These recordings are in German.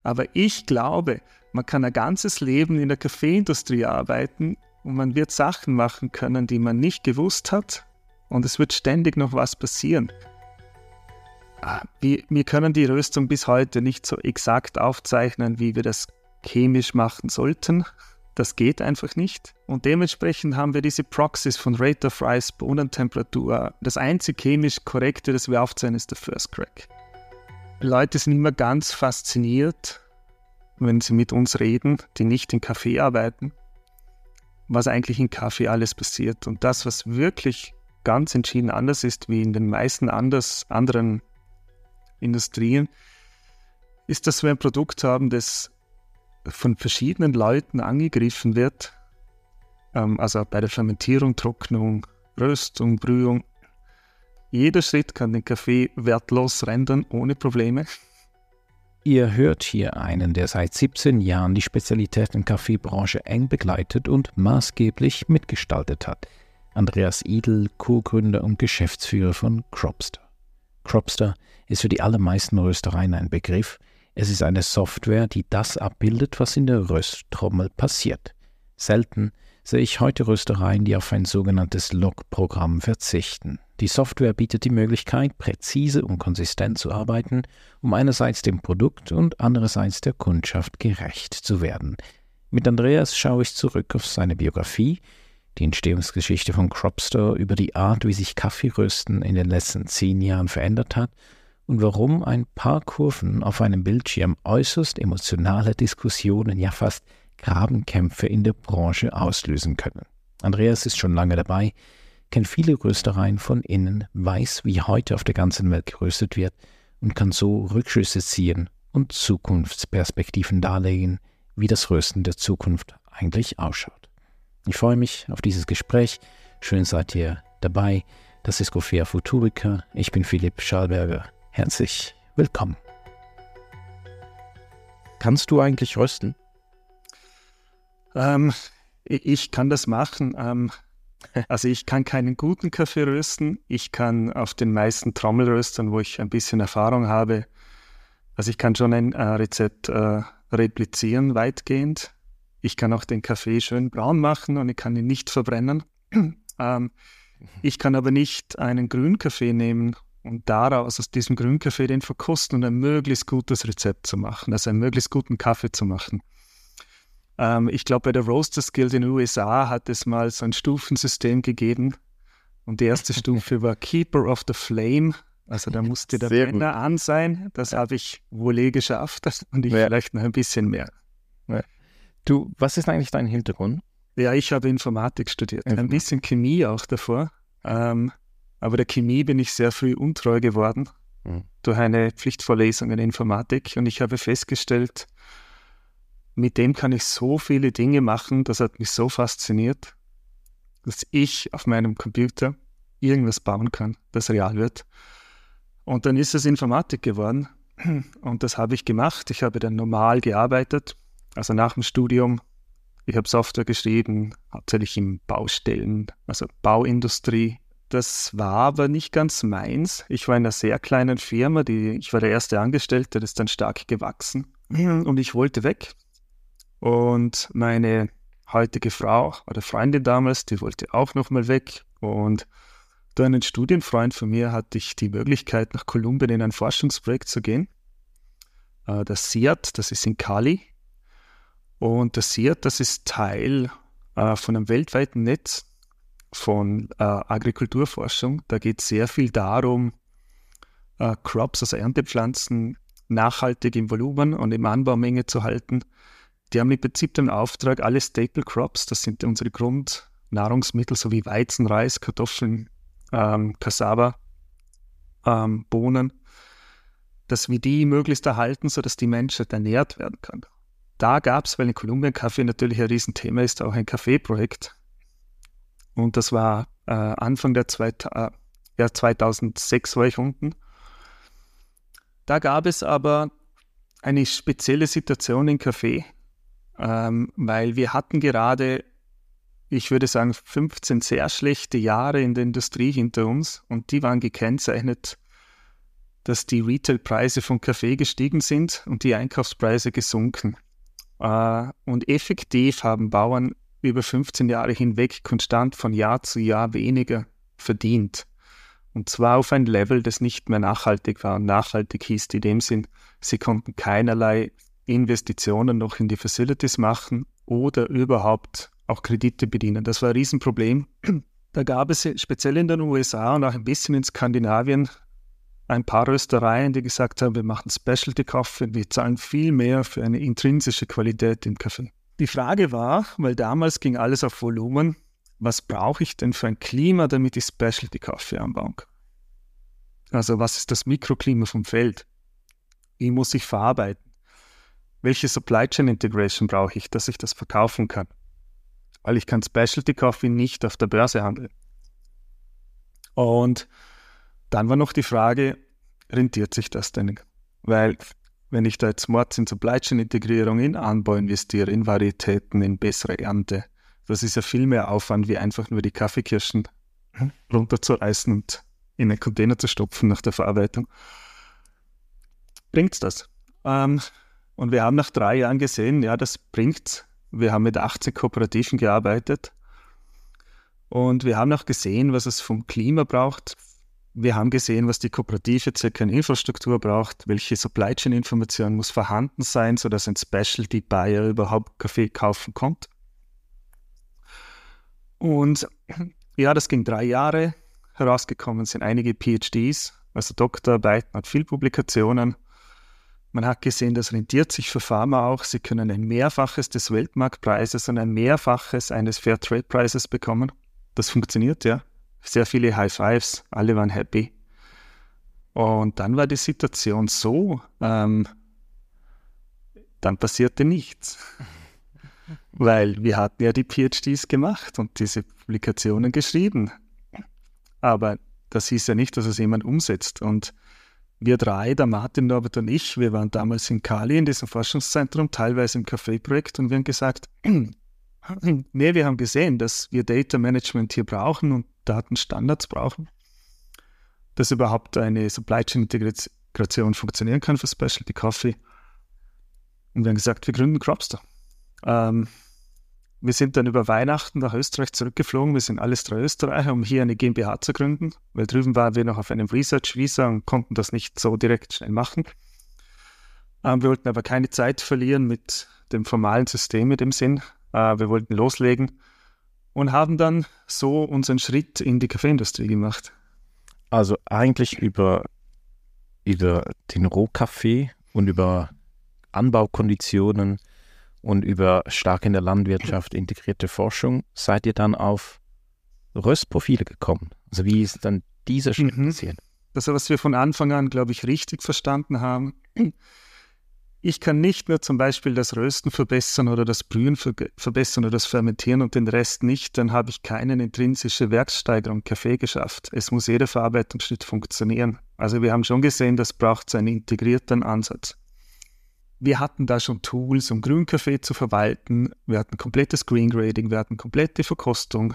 Aber ich glaube, man kann ein ganzes Leben in der Kaffeeindustrie arbeiten und man wird Sachen machen können, die man nicht gewusst hat, und es wird ständig noch was passieren. Wir können die Röstung bis heute nicht so exakt aufzeichnen, wie wir das chemisch machen sollten. Das geht einfach nicht. Und dementsprechend haben wir diese Proxys von Rate of Rise, Bohnentemperatur. Das einzig chemisch Korrekte, das wir aufzeichnen, ist der First Crack. Die Leute sind immer ganz fasziniert, wenn sie mit uns reden, die nicht in Kaffee arbeiten, was eigentlich in Kaffee alles passiert. Und das, was wirklich ganz entschieden anders ist, wie in den meisten anderen Industrien, ist, dass wir ein Produkt haben, das von verschiedenen Leuten angegriffen wird. Also bei der Fermentierung, Trocknung, Röstung, Brühung. Jeder Schritt kann den Kaffee wertlos rendern, ohne Probleme. Ihr hört hier einen, der seit 17 Jahren die Spezialitäten-Kaffeebranche eng begleitet und maßgeblich mitgestaltet hat. Andreas Idl, Co-Gründer und Geschäftsführer von Cropster. Cropster ist für die allermeisten Röstereien ein Begriff. Es ist eine Software, die das abbildet, was in der Rösttrommel passiert. Selten sehe ich heute Röstereien, die auf ein sogenanntes Log-Programm verzichten. Die Software bietet die Möglichkeit, präzise und konsistent zu arbeiten, um einerseits dem Produkt und andererseits der Kundschaft gerecht zu werden. Mit Andreas schaue ich zurück auf seine Biografie, die Entstehungsgeschichte von Cropster, über die Art, wie sich Kaffeerösten in den letzten 10 Jahren verändert hat und warum ein paar Kurven auf einem Bildschirm äußerst emotionale Diskussionen, ja fast Grabenkämpfe in der Branche auslösen können. Andreas ist schon lange dabei, kennt viele Röstereien von innen, weiß, wie heute auf der ganzen Welt geröstet wird und kann so Rückschlüsse ziehen und Zukunftsperspektiven darlegen, wie das Rösten der Zukunft eigentlich ausschaut. Ich freue mich auf dieses Gespräch. Schön seid ihr dabei. Das ist Coffea Futurica. Ich bin Philipp Schallberger. Herzlich willkommen. Kannst du eigentlich rösten? Ich kann das machen. Also ich kann keinen guten Kaffee rösten. Ich kann auf den meisten Trommelröstern, wo ich ein bisschen Erfahrung habe, also ich kann schon ein Rezept replizieren weitgehend. Ich kann auch den Kaffee schön braun machen und ich kann ihn nicht verbrennen. Ich kann aber nicht einen Grünkaffee nehmen und daraus aus diesem Grünkaffee den verkosten und ein möglichst gutes Rezept zu machen, also einen möglichst guten Kaffee zu machen. Ich glaube, bei der Roasters Guild in den USA hat es mal so ein Stufensystem gegeben und die erste Stufe war Keeper of the Flame, also da musste der Brenner an sein. Das habe ich wohl geschafft und ich vielleicht noch ein bisschen mehr. Ja. Du, was ist eigentlich dein Hintergrund? Ja, ich habe Informatik studiert, ein bisschen Chemie auch davor, aber der Chemie bin ich sehr früh untreu geworden durch eine Pflichtvorlesung in Informatik und ich habe festgestellt, mit dem kann ich so viele Dinge machen, das hat mich so fasziniert, dass ich auf meinem Computer irgendwas bauen kann, das real wird. Und dann ist es Informatik geworden und das habe ich gemacht. Ich habe dann normal gearbeitet, also nach dem Studium. Ich habe Software geschrieben, hauptsächlich in Baustellen, also Bauindustrie. Das war aber nicht ganz meins. Ich war in einer sehr kleinen Firma, ich war der erste Angestellte, das ist dann stark gewachsen und ich wollte weg. Und meine heutige Frau oder Freundin damals, die wollte auch nochmal weg. Und durch einen Studienfreund von mir hatte ich die Möglichkeit, nach Kolumbien in ein Forschungsprojekt zu gehen. Das CIAT, das ist in Cali. Und das CIAT, das ist Teil von einem weltweiten Netz von Agrikulturforschung. Da geht es sehr viel darum, Crops, also Erntepflanzen, nachhaltig im Volumen und in Anbaumenge zu halten. Die haben im Prinzip den Auftrag, alle Staple Crops, das sind unsere Grundnahrungsmittel, so wie Weizen, Reis, Kartoffeln, Cassava, Bohnen, dass wir die möglichst erhalten, sodass die Menschheit ernährt werden kann. Da gab es, weil in Kolumbien Kaffee natürlich ein Riesenthema ist, auch ein Kaffeeprojekt. Und das war Anfang der 2006 war ich unten. Da gab es aber eine spezielle Situation in Kaffee, weil wir hatten gerade, ich würde sagen, 15 sehr schlechte Jahre in der Industrie hinter uns und die waren gekennzeichnet dass die Retailpreise von Kaffee gestiegen sind und die Einkaufspreise gesunken. Und effektiv haben Bauern über 15 Jahre hinweg konstant von Jahr zu Jahr weniger verdient. Und zwar auf ein Level, das nicht mehr nachhaltig war. Und nachhaltig hieß in dem Sinn, sie konnten keinerlei Investitionen noch in die Facilities machen oder überhaupt auch Kredite bedienen. Das war ein Riesenproblem. Da gab es speziell in den USA und auch ein bisschen in Skandinavien ein paar Röstereien, die gesagt haben, wir machen Specialty Coffee, wir zahlen viel mehr für eine intrinsische Qualität im Kaffee. Die Frage war, weil damals ging alles auf Volumen, was brauche ich denn für ein Klima, damit ich Specialty Kaffee anbauen kann? Also was ist das Mikroklima vom Feld? Wie muss ich verarbeiten? Welche Supply Chain Integration brauche ich, dass ich das verkaufen kann? Weil ich kann Specialty Coffee nicht auf der Börse handeln. Und dann war noch die Frage, rentiert sich das denn? Weil wenn ich da jetzt Mords in Supply Chain Integrierung, in Anbau investiere, in Varietäten, in bessere Ernte, das ist ja viel mehr Aufwand, wie einfach nur die Kaffeekirschen runterzureißen und in einen Container zu stopfen nach der Verarbeitung. Bringt's das? Und wir haben nach 3 Jahren gesehen, ja, das bringt's. Wir haben mit 18 Kooperativen gearbeitet und wir haben auch gesehen, was es vom Klima braucht. Wir haben gesehen, was die Kooperative circa in Infrastruktur braucht, welche Supply Chain Information muss vorhanden sein, sodass ein Specialty Buyer überhaupt Kaffee kaufen kommt. Und ja, das ging 3 Jahre. Herausgekommen sind einige PhDs, also Doktorarbeiten und viele Publikationen. Man hat gesehen, das rentiert sich für Farmer auch. Sie können ein Mehrfaches des Weltmarktpreises und ein Mehrfaches eines Fairtrade-Preises bekommen. Das funktioniert, ja. Sehr viele High Fives, alle waren happy. Und dann war die Situation so, dann passierte nichts. Weil wir hatten ja die PhDs gemacht und diese Publikationen geschrieben. Aber das hieß ja nicht, dass es jemand umsetzt. Und wir 3, der Martin, Norbert und ich, wir waren damals in Cali in diesem Forschungszentrum, teilweise im Kaffeeprojekt, und wir haben gesagt, nee, wir haben gesehen, dass wir Data Management hier brauchen und Datenstandards brauchen, dass überhaupt eine Supply Chain Integration funktionieren kann für Specialty Coffee. Und wir haben gesagt, wir gründen Cropster. Wir sind dann über Weihnachten nach Österreich zurückgeflogen. Wir sind alles 3 Österreicher, um hier eine GmbH zu gründen, weil drüben waren wir noch auf einem Research-Visa und konnten das nicht so direkt schnell machen. Wir wollten aber keine Zeit verlieren mit dem formalen System in dem Sinn. Wir wollten loslegen und haben dann so unseren Schritt in die Kaffeeindustrie gemacht. Also eigentlich über den Rohkaffee und über Anbaukonditionen und über stark in der Landwirtschaft integrierte Forschung seid ihr dann auf Röstprofile gekommen. Also wie ist dann dieser Schritt passiert? Das, was wir von Anfang an, glaube ich, richtig verstanden haben. Ich kann nicht nur zum Beispiel das Rösten verbessern oder das Brühen verbessern oder das Fermentieren und den Rest nicht, dann habe ich keine intrinsische Werkssteigerung im Kaffee geschafft. Es muss jeder Verarbeitungsschritt funktionieren. Also wir haben schon gesehen, das braucht so einen integrierten Ansatz. Wir hatten da schon Tools, um Grünkaffee zu verwalten. Wir hatten komplettes Green Grading, wir hatten komplette Verkostung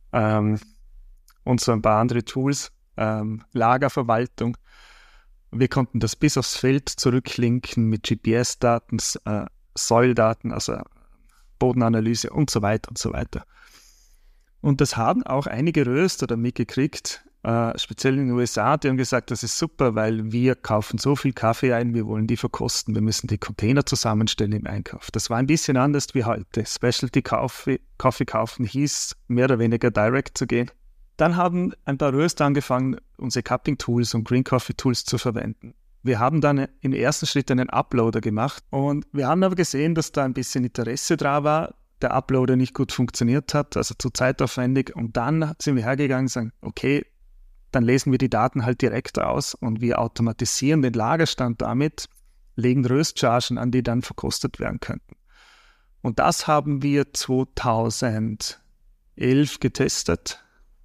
und so ein paar andere Tools, Lagerverwaltung. Wir konnten das bis aufs Feld zurücklinken mit GPS-Daten, Soil-Daten, also Bodenanalyse und so weiter und so weiter. Und das haben auch einige Röster damit gekriegt, speziell in den USA, die haben gesagt, das ist super, weil wir kaufen so viel Kaffee ein, wir wollen die verkosten, wir müssen die Container zusammenstellen im Einkauf. Das war ein bisschen anders wie heute. Specialty Coffee kaufen hieß, mehr oder weniger direct zu gehen. Dann haben ein paar Röster angefangen, unsere Cupping-Tools und Green Coffee-Tools zu verwenden. Wir haben dann im ersten Schritt einen Uploader gemacht und wir haben aber gesehen, dass da ein bisschen Interesse dran war, der Uploader nicht gut funktioniert hat, also zu zeitaufwendig. Und dann sind wir hergegangen und sagen, okay, dann lesen wir die Daten halt direkt aus und wir automatisieren den Lagerstand damit, legen Röstchargen an, die dann verkostet werden könnten. Und das haben wir 2011 getestet.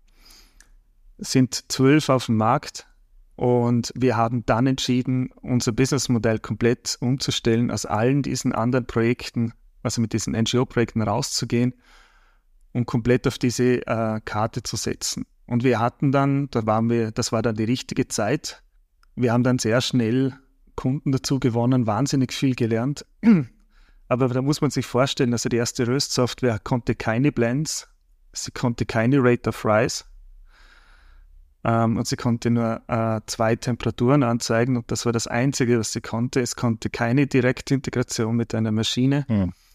Es sind 12 auf dem Markt und wir haben dann entschieden, unser Businessmodell komplett umzustellen, aus allen diesen anderen Projekten, also mit diesen NGO-Projekten rauszugehen und komplett auf diese Karte zu setzen. Und wir hatten dann, das war dann die richtige Zeit, wir haben dann sehr schnell Kunden dazu gewonnen, wahnsinnig viel gelernt. Aber da muss man sich vorstellen, also die erste Röstsoftware konnte keine Blends, sie konnte keine Rate of Rise und sie konnte nur 2 Temperaturen anzeigen und das war das Einzige, was sie konnte. Es konnte keine Direktintegration mit einer Maschine.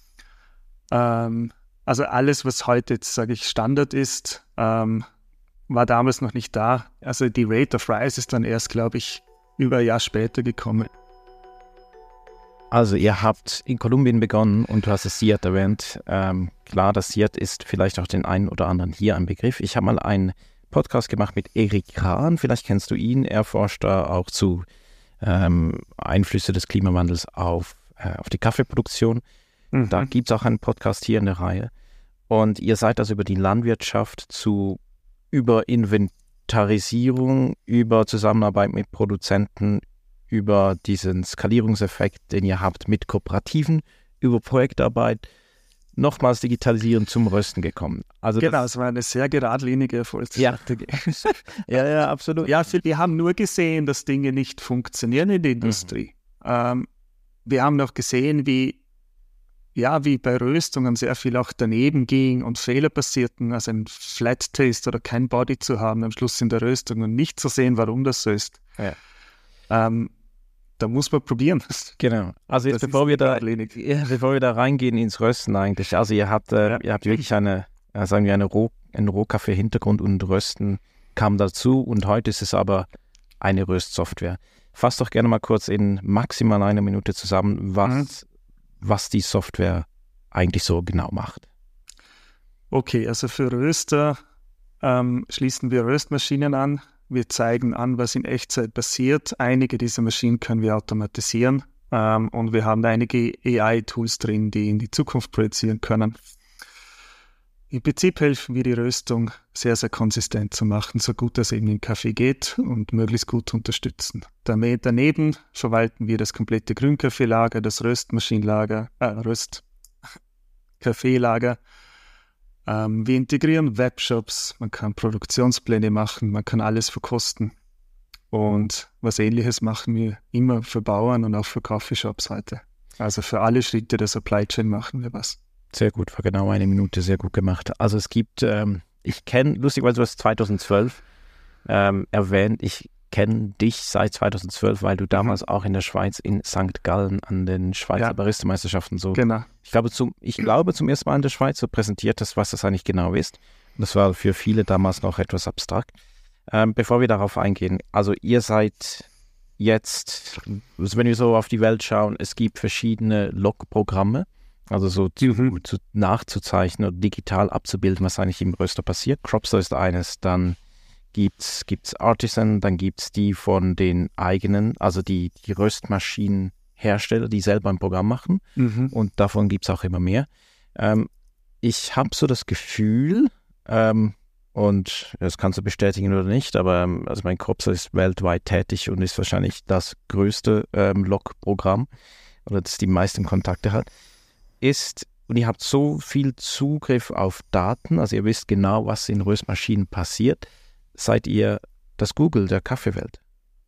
Also alles, was heute jetzt, sage ich, Standard ist, war damals noch nicht da. Also die Rate of Rise ist dann erst, glaube ich, über ein Jahr später gekommen. Also ihr habt in Kolumbien begonnen und du hast es SIAT erwähnt. Klar, das SIAT ist vielleicht auch den einen oder anderen hier ein Begriff. Ich habe mal einen Podcast gemacht mit Erik Rahn, vielleicht kennst du ihn. Er forscht da auch zu Einflüsse des Klimawandels auf die Kaffeeproduktion. Da gibt es auch einen Podcast hier in der Reihe. Und ihr seid also über die Landwirtschaft über Inventarisierung, über Zusammenarbeit mit Produzenten, über diesen Skalierungseffekt, den ihr habt mit Kooperativen, über Projektarbeit, nochmals digitalisieren zum Rösten gekommen. Also genau, es war eine sehr geradlinige Erfolgsstrategie. Ja, absolut. Ja, wir haben nur gesehen, dass Dinge nicht funktionieren in der Industrie. Wir haben noch gesehen, wie bei Röstungen sehr viel auch daneben ging und Fehler passierten, also ein Flat Taste oder kein Body zu haben am Schluss in der Röstung und nicht zu sehen, warum das so ist. Ja. Da muss man probieren. Genau. Also jetzt, bevor wir da reingehen ins Rösten eigentlich, also ihr habt wirklich einen Rohkaffee-Hintergrund und Rösten kam dazu und heute ist es aber eine Röstsoftware. Fass doch gerne mal kurz in maximal einer Minute zusammen, was die Software eigentlich so genau macht. Okay, also für Röster schließen wir Röstmaschinen an. Wir zeigen an, was in Echtzeit passiert. Einige dieser Maschinen können wir automatisieren und wir haben einige AI-Tools drin, die in die Zukunft projizieren können. Im Prinzip helfen wir, die Röstung sehr, sehr konsistent zu machen, so gut es eben im Kaffee geht und möglichst gut unterstützen. Daneben verwalten wir das komplette Grünkaffeelager, das Röstmaschinenlager, Röstkaffeelager. Wir integrieren Webshops, man kann Produktionspläne machen, man kann alles verkosten. Und was Ähnliches machen wir immer für Bauern und auch für Coffeeshops heute. Also für alle Schritte der Supply Chain machen wir was. Sehr gut, vor genau eine Minute, sehr gut gemacht. Also es gibt, ich kenne, lustigerweise du hast 2012 erwähnt, ich kenne dich seit 2012, weil du damals auch in der Schweiz in St. Gallen an den Schweizer Baristameisterschaften genau. Ich glaube zum ersten Mal in der Schweiz so präsentiert hast, was das eigentlich genau ist. Und das war für viele damals noch etwas abstrakt. Bevor wir darauf eingehen, also ihr seid jetzt, wenn wir so auf die Welt schauen, es gibt verschiedene Log-Programme, also so nachzuzeichnen und digital abzubilden, was eigentlich im Röster passiert. Cropster ist eines, dann gibt's Artisan, dann gibt es die von den eigenen, also die Röstmaschinenhersteller, die selber ein Programm machen und davon gibt es auch immer mehr. Ich habe so das Gefühl, und das kannst du bestätigen oder nicht, aber also mein Cropster ist weltweit tätig und ist wahrscheinlich das größte Log-Programm oder das die meisten Kontakte hat, und ihr habt so viel Zugriff auf Daten, also ihr wisst genau, was in Röstmaschinen passiert. Seid ihr das Google der Kaffeewelt?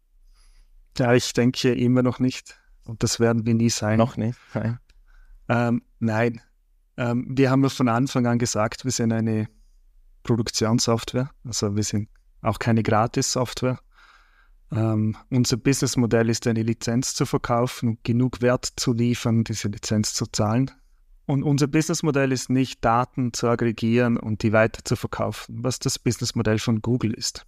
Ja, ich denke immer noch nicht. Und das werden wir nie sein. Noch nicht? Nein. Nein. Wir haben ja von Anfang an gesagt, wir sind eine Produktionssoftware. Also wir sind auch keine Gratis-Software. Unser Businessmodell ist, eine Lizenz zu verkaufen und genug Wert zu liefern, diese Lizenz zu zahlen. Und unser Businessmodell ist nicht, Daten zu aggregieren und die weiter zu verkaufen, was das Businessmodell von Google ist.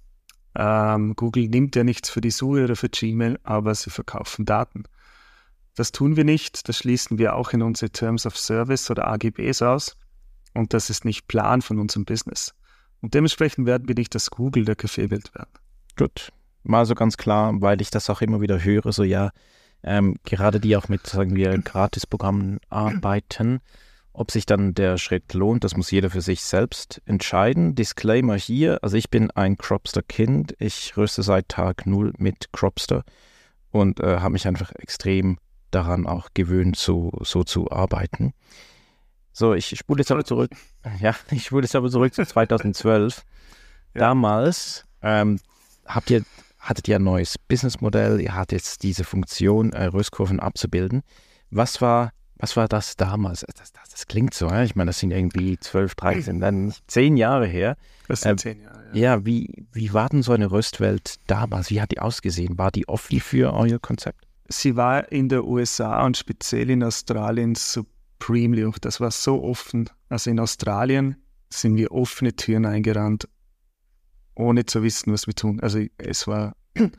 Google nimmt ja nichts für die Suche oder für Gmail, aber sie verkaufen Daten. Das tun wir nicht, das schließen wir auch in unsere Terms of Service oder AGBs aus und das ist nicht Plan von unserem Business. Und dementsprechend werden wir nicht das Google der Kaffeewelt werden. Gut, mal so ganz klar, weil ich das auch immer wieder höre, so ja, gerade die auch mit, sagen wir, Gratisprogrammen arbeiten, ob sich dann der Schritt lohnt, das muss jeder für sich selbst entscheiden. Disclaimer hier, also ich bin ein Cropster-Kind, ich röste seit Tag 0 mit Cropster und habe mich einfach extrem daran auch gewöhnt, so zu arbeiten. So, ich spule jetzt aber zurück. Ja, ich spule jetzt aber zurück zu 2012. Ja. Damals habt ihr hattet ihr ein neues Businessmodell, ihr hattet jetzt diese Funktion, Röstkurven abzubilden. Was war das damals? Das klingt so, ja? Ich meine, das sind irgendwie 12, 13, dann 10 Jahre her. Das sind 10 Jahre, ja. Ja, wie war denn so eine Röstwelt damals? Wie hat die ausgesehen? War die offen für euer Konzept? Sie war in der USA und speziell in Australien supremely hoch. Das war so offen. Also in Australien sind wir offene Türen eingerannt, ohne zu wissen, was wir tun. Also es war...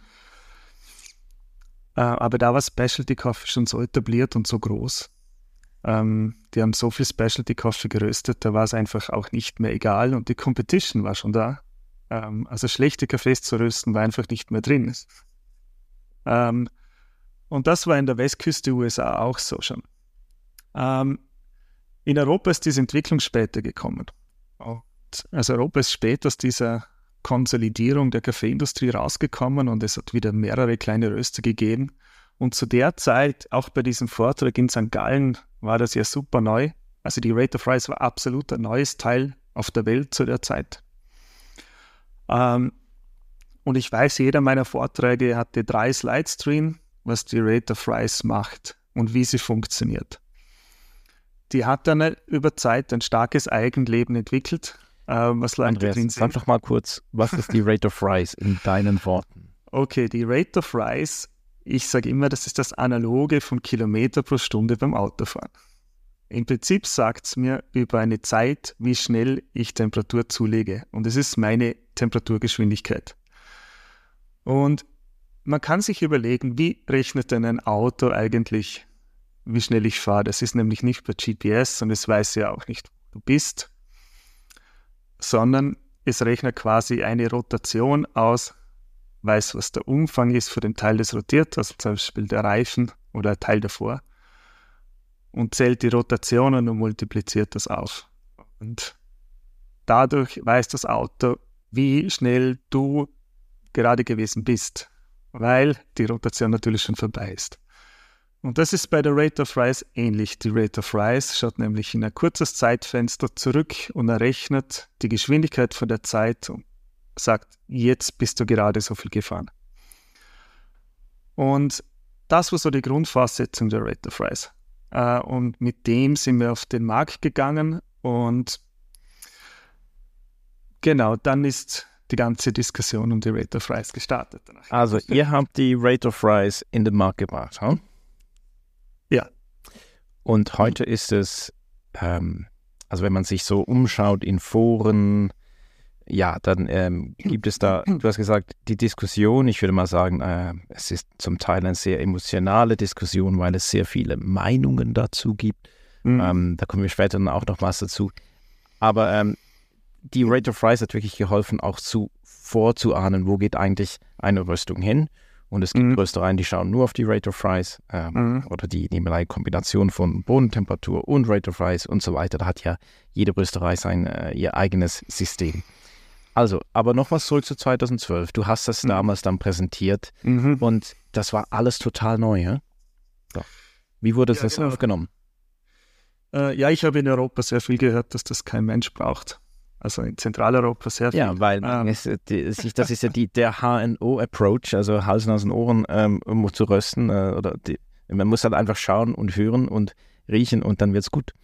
aber da war Specialty Coffee schon so etabliert und so groß. Die haben so viel Specialty Coffee geröstet, da war es einfach auch nicht mehr egal und die Competition war schon da. Also schlechte Kaffees zu rösten war einfach nicht mehr drin. Und das war in der Westküste USA auch so schon. In Europa ist diese Entwicklung später gekommen. Also Europa ist spät aus dieser Konsolidierung der Kaffeeindustrie rausgekommen und es hat wieder mehrere kleine Röster gegeben. Und zu der Zeit, auch bei diesem Vortrag in St. Gallen, war das ja super neu. Also die Rate of Rise war absolut ein neues Teil auf der Welt zu der Zeit. Und ich weiß, jeder meiner Vorträge hatte 3 Slides drin, was die Rate of Rise macht und wie sie funktioniert. Die hat dann über Zeit ein starkes Eigenleben entwickelt. Was Leute drin sind. Sag doch mal kurz, was ist die Rate of Rise in deinen Worten? Okay, die Rate of Rise, ich sage immer, das ist das Analoge von Kilometer pro Stunde beim Autofahren. Im Prinzip sagt es mir über eine Zeit, wie schnell ich Temperatur zulege. Und es ist meine Temperaturgeschwindigkeit. Und man kann sich überlegen, wie rechnet denn ein Auto eigentlich, wie schnell ich fahre? Das ist nämlich nicht per GPS und es weiß ja auch nicht, wo du bist, sondern es rechnet quasi eine Rotation aus, weiß, was der Umfang ist für den Teil, das rotiert, also zum Beispiel der Reifen oder ein Teil davor, und zählt die Rotationen und multipliziert das auf. Und dadurch weiß das Auto, wie schnell du gerade gewesen bist, weil die Rotation natürlich schon vorbei ist. Und das ist bei der Rate of Rise ähnlich. Die Rate of Rise schaut nämlich in ein kurzes Zeitfenster zurück und errechnet die Geschwindigkeit von der Zeit und sagt, jetzt bist du gerade so viel gefahren. Und das war so die Grundvoraussetzung der Rate of Rise. Und mit dem sind wir auf den Markt gegangen und genau, dann ist die ganze Diskussion um die Rate of Rise gestartet. Danach. Also ihr habt die Rate of Rise in den Markt gebracht, hm? Ja. Und heute ist es, also wenn man sich so umschaut in Foren, ja, dann gibt es da, du hast gesagt, die Diskussion, ich würde mal sagen, es ist zum Teil eine sehr emotionale Diskussion, weil es sehr viele Meinungen dazu gibt. Da kommen wir später dann auch noch was dazu. Aber die Rate of Rise hat wirklich geholfen, auch vorzuahnen, wo geht eigentlich eine Röstung hin. Und es gibt Röstereien, die schauen nur auf die Rate of Rise oder die nehmen eine Kombination von Bodentemperatur und Rate of Rise und so weiter. Da hat ja jede Rösterei ihr eigenes System. Also, aber noch was zurück zu 2012. Du hast das damals dann präsentiert und das war alles total neu, ja? So. Wie wurde das genau aufgenommen? Ja, ich habe in Europa sehr viel gehört, dass das kein Mensch braucht. Also in Zentraleuropa sehr viel. Ja, weil das ist ja der HNO-Approach, also Hals, Nasen, Ohren um zu rösten. Man muss halt einfach schauen und hören und riechen und dann wird es gut.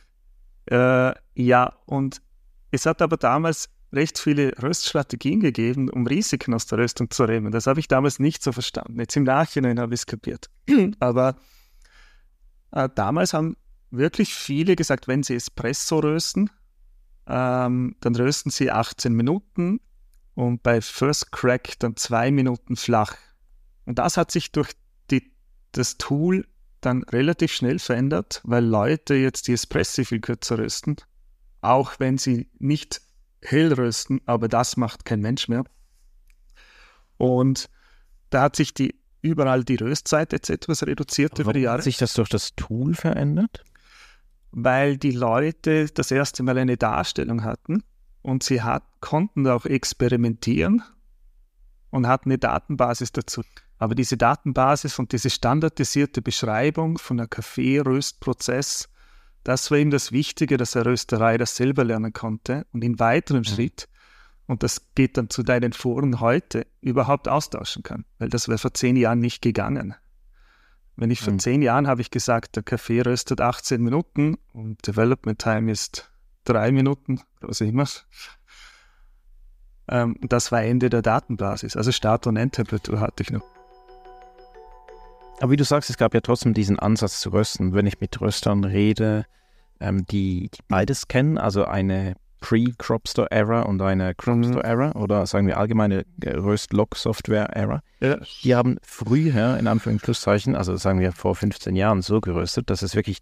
Ja, und es hat aber damals recht viele Röststrategien gegeben, um Risiken aus der Röstung zu nehmen. Das habe ich damals nicht so verstanden. Jetzt im Nachhinein habe ich es kapiert. Aber damals haben wirklich viele gesagt, wenn sie Espresso rösten, dann rösten sie 18 Minuten und bei First Crack dann 2 Minuten flach. Und das hat sich durch das Tool dann relativ schnell verändert, weil Leute jetzt die Espresso viel kürzer rösten, auch wenn sie nicht hell rösten, aber das macht kein Mensch mehr. Und da hat sich überall die Röstzeit jetzt etwas reduziert über die Jahre. Hat sich das durch das Tool verändert? Weil die Leute das erste Mal eine Darstellung hatten und sie konnten auch experimentieren und hatten eine Datenbasis dazu. Aber diese Datenbasis und diese standardisierte Beschreibung von einem Kaffee-Röstprozess, das war ihm das Wichtige, dass eine Rösterei das selber lernen konnte und in weiterem Schritt und das geht dann zu deinen Foren heute, überhaupt austauschen kann. Weil das wäre vor 10 Jahren nicht gegangen. Wenn ich vor 10 Jahren habe ich gesagt, der Kaffee röstet 18 Minuten und Development Time ist 3 Minuten, was immer. Das war Ende der Datenbasis. Also Start- und Endtemperatur hatte ich noch. Aber wie du sagst, es gab ja trotzdem diesen Ansatz zu rösten. Wenn ich mit Röstern rede, die beides kennen, also eine Pre-Cropster-Era und eine Cropster-Era oder sagen wir allgemeine Röst-Log-Software-Era. Ja. Die haben früher, in Anführungszeichen, also sagen wir vor 15 Jahren so geröstet, dass es wirklich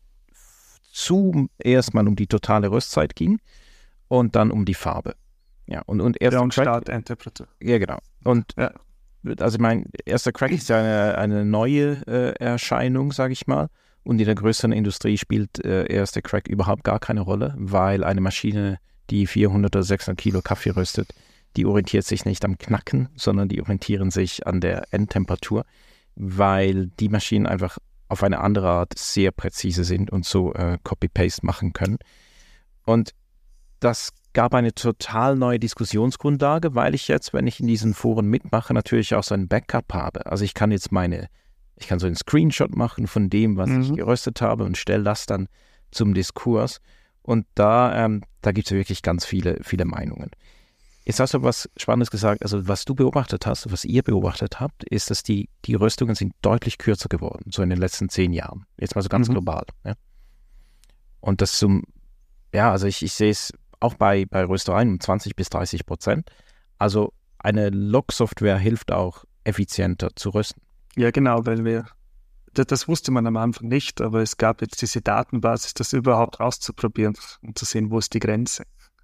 zuerst mal um die totale Röstzeit ging und dann um die Farbe. Ja, und erster Start, Endtemperatur. Ja, genau. Und also mein erster Crack ist ja eine neue Erscheinung, sage ich mal. Und in der größeren Industrie spielt erster Crack überhaupt gar keine Rolle, weil eine Maschine, die 400 oder 600 Kilo Kaffee röstet, die orientiert sich nicht am Knacken, sondern die orientieren sich an der Endtemperatur, weil die Maschinen einfach auf eine andere Art sehr präzise sind und so Copy-Paste machen können. Und das gab eine total neue Diskussionsgrundlage, weil ich jetzt, wenn ich in diesen Foren mitmache, natürlich auch so ein Backup habe. Also ich kann so einen Screenshot machen von dem, was ich geröstet habe und stelle das dann zum Diskurs. Und da gibt es wirklich ganz viele Meinungen. Jetzt hast du was Spannendes gesagt. Also was du beobachtet hast, was ihr beobachtet habt, ist, dass die Röstungen sind deutlich kürzer geworden, so in den letzten 10 Jahren. Jetzt mal so ganz global. Ja? Und das also ich sehe es auch bei Röstereien um 20-30%. Also eine Log-Software hilft auch effizienter zu rösten. Ja, genau, weil das wusste man am Anfang nicht, aber es gab jetzt diese Datenbasis, das überhaupt auszuprobieren und zu sehen, wo ist die Grenze.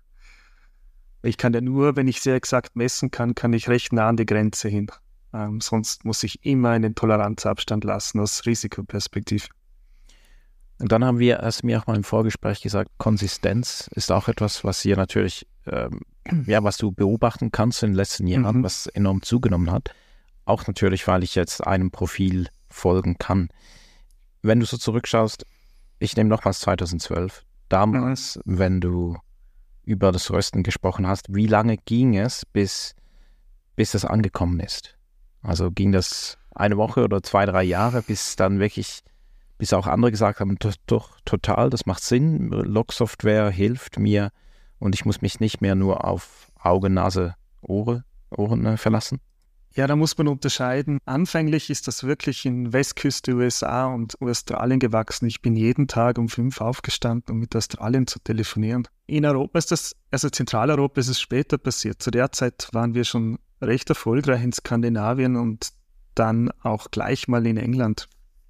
Ich kann ja nur, wenn ich sehr exakt messen kann ich recht nah an die Grenze hin. Sonst muss ich immer einen Toleranzabstand lassen aus Risikoperspektive. Und dann hast du mir auch mal im Vorgespräch gesagt, Konsistenz ist auch etwas, was hier natürlich, was du beobachten kannst in den letzten Jahren, was enorm zugenommen hat. Auch natürlich, weil ich jetzt einem Profil folgen kann. Wenn du so zurückschaust, ich nehme nochmals 2012, damals, wenn du über das Rösten gesprochen hast, wie lange ging es, bis das angekommen ist? Also ging das eine Woche oder 2-3 Jahre, bis auch andere gesagt haben, doch, total, das macht Sinn, Log-Software hilft mir und ich muss mich nicht mehr nur auf Auge, Nase, Ohren verlassen? Ja, da muss man unterscheiden. Anfänglich ist das wirklich in Westküste USA und Australien gewachsen. Ich bin jeden Tag um 5 aufgestanden, um mit Australien zu telefonieren. In Europa Zentraleuropa ist es später passiert. Zu der Zeit waren wir schon recht erfolgreich in Skandinavien und dann auch gleich mal in England.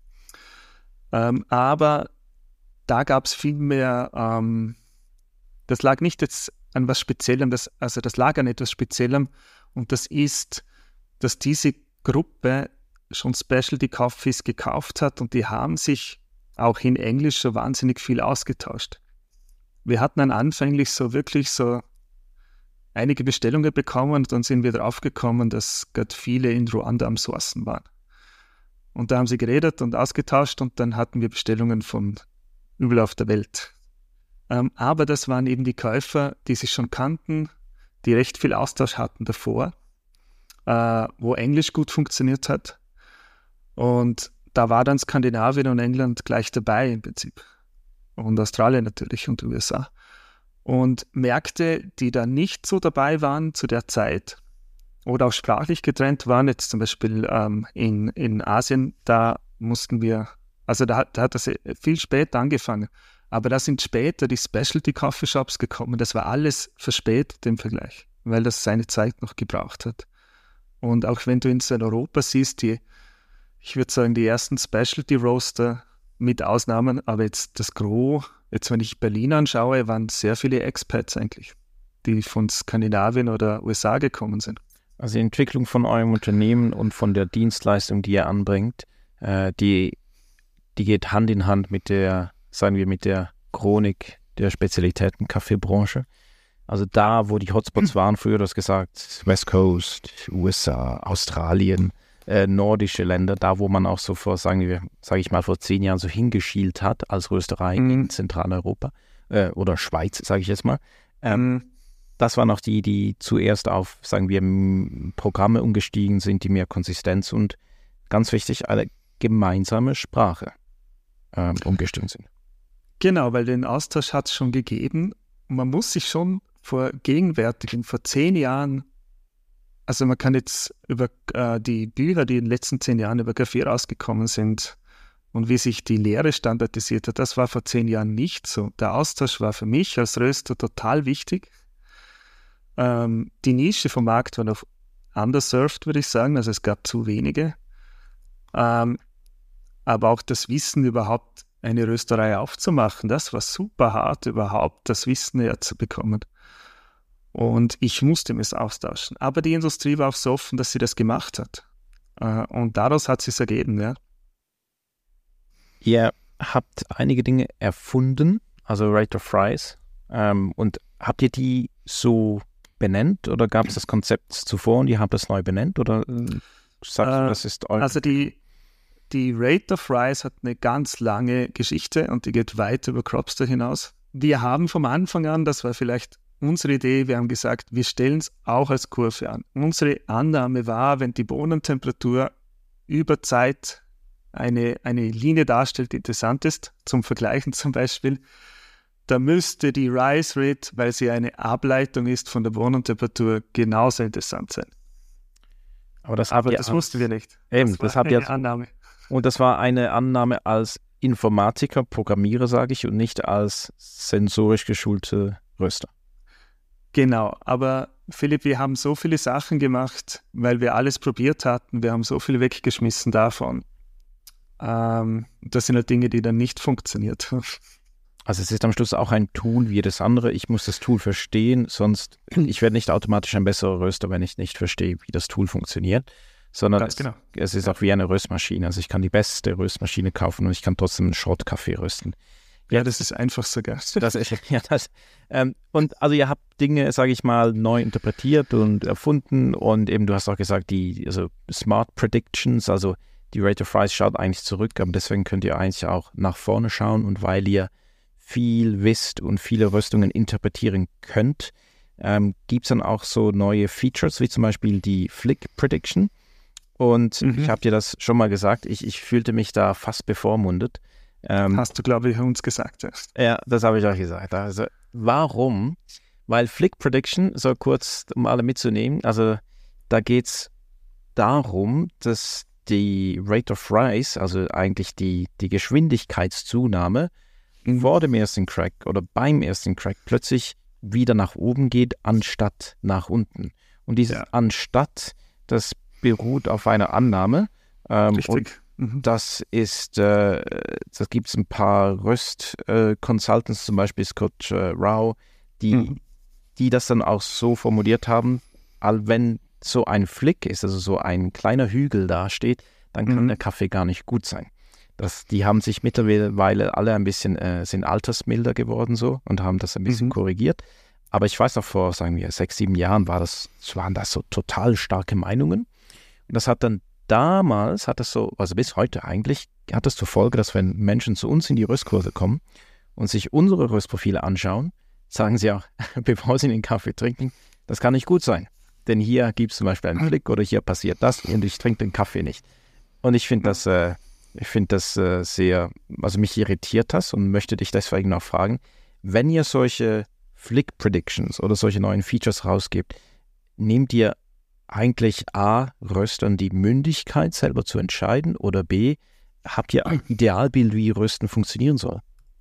Aber da gab es viel mehr, das lag nicht jetzt an was Speziellem, das lag an etwas Speziellem und das ist, dass diese Gruppe schon Specialty Coffees gekauft hat und die haben sich auch in Englisch so wahnsinnig viel ausgetauscht. Wir hatten dann anfänglich so einige Bestellungen bekommen und dann sind wir draufgekommen, dass gerade viele in Ruanda am Sourcen waren. Und da haben sie geredet und ausgetauscht und dann hatten wir Bestellungen von überall auf der Welt. Aber das waren eben die Käufer, die sich schon kannten, die recht viel Austausch hatten davor, wo Englisch gut funktioniert hat. Und da war dann Skandinavien und England gleich dabei im Prinzip. Und Australien natürlich und USA. Und Märkte, die da nicht so dabei waren zu der Zeit, oder auch sprachlich getrennt waren, jetzt zum Beispiel in Asien, da mussten wir, also da hat das viel später angefangen, aber da sind später die Specialty Coffee Shops gekommen, das war alles verspätet im Vergleich, weil das seine Zeit noch gebraucht hat. Und auch wenn du in Europa siehst, ich würde sagen, die ersten Specialty Roaster mit Ausnahmen, aber jetzt das Gros, jetzt wenn ich Berlin anschaue, waren sehr viele Expats eigentlich, die von Skandinavien oder USA gekommen sind. Also die Entwicklung von eurem Unternehmen und von der Dienstleistung, die ihr anbringt, die geht Hand in Hand mit der Chronik der Spezialitäten-Kaffeebranche. Also da, wo die Hotspots waren, früher du hast gesagt, West Coast, USA, Australien, nordische Länder, da wo man auch so vor 10 Jahren so hingeschielt hat als Rösterei in Zentraleuropa oder Schweiz, sage ich jetzt mal. das waren auch die zuerst auf, sagen wir, Programme umgestiegen sind, die mehr Konsistenz und ganz wichtig, eine gemeinsame Sprache umgestiegen sind. Genau, weil den Austausch hat es schon gegeben. Man muss sich schon vor 10 Jahren, also man kann jetzt über die Bücher, die in den letzten 10 Jahren über Kaffee rausgekommen sind und wie sich die Lehre standardisiert hat, das war vor 10 Jahren nicht so. Der Austausch war für mich als Röster total wichtig. Die Nische vom Markt war noch underserved, würde ich sagen, also es gab zu wenige. Aber auch das Wissen überhaupt, eine Rösterei aufzumachen, das war super hart, überhaupt das Wissen herzubekommen. Und ich musste mich austauschen. Aber die Industrie war auch so offen, dass sie das gemacht hat. Und daraus hat es sich ergeben, ja. Ihr habt einige Dinge erfunden, also Rate of Fries. Und habt ihr die so benannt oder gab es das Konzept zuvor und ihr habt das neu benannt? Oder sagst du, das ist euer? Also die Rate of Fries hat eine ganz lange Geschichte und die geht weit über Cropster hinaus. Wir haben vom Anfang an, das war vielleicht unsere Idee, wir haben gesagt, wir stellen es auch als Kurve an. Unsere Annahme war, wenn die Bohnentemperatur über Zeit eine Linie darstellt, die interessant ist, zum Vergleichen zum Beispiel, da müsste die Rise Rate, weil sie eine Ableitung ist von der Bohnentemperatur, genauso interessant sein. Aber das wussten wir nicht. Eben, das habt ihr eine Annahme. Und das war eine Annahme als Informatiker, Programmierer, sage ich, und nicht als sensorisch geschulte Röster. Genau, aber Philipp, wir haben so viele Sachen gemacht, weil wir alles probiert hatten. Wir haben so viel weggeschmissen davon. Das sind halt Dinge, die dann nicht funktioniert haben. Also es ist am Schluss auch ein Tool wie das andere. Ich muss das Tool verstehen, sonst ich werde nicht automatisch ein besserer Röster, wenn ich nicht verstehe, wie das Tool funktioniert. Sondern es ist auch wie eine Röstmaschine. Also ich kann die beste Röstmaschine kaufen und ich kann trotzdem einen Schrottkaffee rösten. Ja, das ist einfach sogar. Und also ihr habt Dinge, sage ich mal, neu interpretiert und erfunden und eben du hast auch gesagt, also Smart Predictions, also die Rate of Fries schaut eigentlich zurück, aber deswegen könnt ihr eigentlich auch nach vorne schauen und weil ihr viel wisst und viele Röstungen interpretieren könnt, gibt es dann auch so neue Features, wie zum Beispiel die Flick Prediction. Und ich habe dir das schon mal gesagt, ich fühlte mich da fast bevormundet. Hast du, glaube ich, uns gesagt. Ja, das habe ich auch gesagt. Also warum? Weil Flick Prediction, so kurz, um alle mitzunehmen, also da geht es darum, dass die Rate of Rise, also eigentlich die Geschwindigkeitszunahme vor dem ersten Crack oder beim ersten Crack plötzlich wieder nach oben geht, anstatt nach unten. Und dieses anstatt, das beruht auf einer Annahme. Richtig. Das ist, das gibt es ein paar Röst-Consultants, zum Beispiel Scott Rao, die das dann auch so formuliert haben, wenn so ein Flick ist, also so ein kleiner Hügel dasteht, dann kann der Kaffee gar nicht gut sein. Die haben sich mittlerweile alle ein bisschen, sind altersmilder geworden so und haben das ein bisschen korrigiert. Aber ich weiß noch vor, sagen wir, 6, 7 Jahren waren das so total starke Meinungen. Und das hat dann damals, also bis heute eigentlich, hat das zur Folge, dass wenn Menschen zu uns in die Röstkurse kommen und sich unsere Röstprofile anschauen, sagen sie auch, bevor sie den Kaffee trinken, das kann nicht gut sein. Denn hier gibt es zum Beispiel einen Flick oder hier passiert das und ich trinke den Kaffee nicht. Und ich finde das sehr, also mich irritiert das und möchte dich deswegen noch fragen, wenn ihr solche Flick Predictions oder solche neuen Features rausgebt, nehmt ihr eigentlich A, Röstern die Mündigkeit selber zu entscheiden oder B, habt ihr ein Idealbild, wie Rösten funktionieren soll?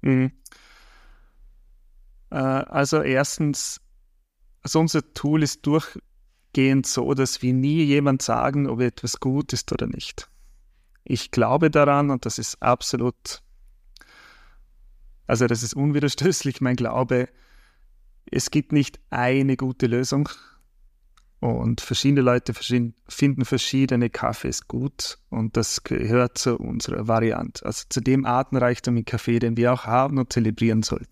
Also erstens, also unser Tool ist durchgehend so, dass wir nie jemand sagen, ob etwas gut ist oder nicht. Ich glaube daran und das ist absolut, also das ist unwiderstößlich, mein Glaube, es gibt nicht eine gute Lösung. Und verschiedene Leute finden verschiedene Kaffees gut und das gehört zu unserer Variante, also zu dem Artenreichtum im Kaffee, den wir auch haben und zelebrieren sollten.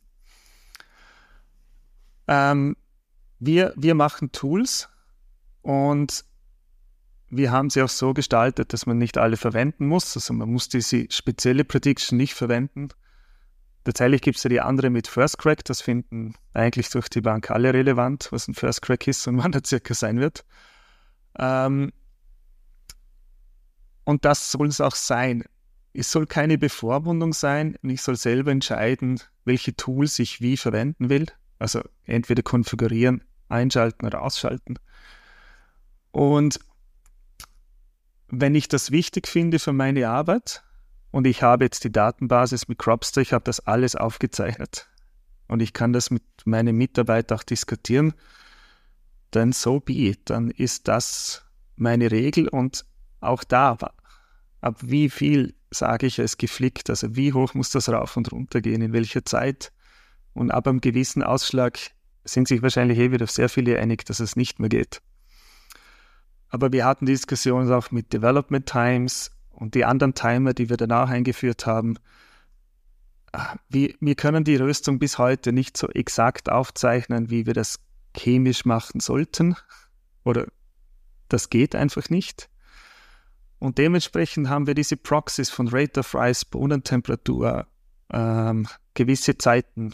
Wir machen Tools und wir haben sie auch so gestaltet, dass man nicht alle verwenden muss. Also man muss diese spezielle Prediction nicht verwenden. Tatsächlich gibt es ja die andere mit First Crack, das finden eigentlich durch die Bank alle relevant, was ein First Crack ist und wann der circa sein wird. Und das soll es auch sein. Es soll keine Bevormundung sein und ich soll selber entscheiden, welche Tools ich wie verwenden will. Also entweder konfigurieren, einschalten oder ausschalten. Und wenn ich das wichtig finde für meine Arbeit und ich habe jetzt die Datenbasis mit Cropster, ich habe das alles aufgezeichnet und ich kann das mit meinen Mitarbeitern auch diskutieren, dann so be it. Dann ist das meine Regel und auch da, ab wie viel sage ich es geflickt, also wie hoch muss das rauf und runter gehen, in welcher Zeit und ab einem gewissen Ausschlag sind sich wahrscheinlich wieder sehr viele einig, dass es nicht mehr geht. Aber wir hatten Diskussionen auch mit Development Times und die anderen Timer, die wir danach eingeführt haben. Wir können die Röstung bis heute nicht so exakt aufzeichnen, wie wir das chemisch machen sollten. Oder das geht einfach nicht. Und dementsprechend haben wir diese Proxies von Rate of Rise, Bohnentemperatur, gewisse Zeiten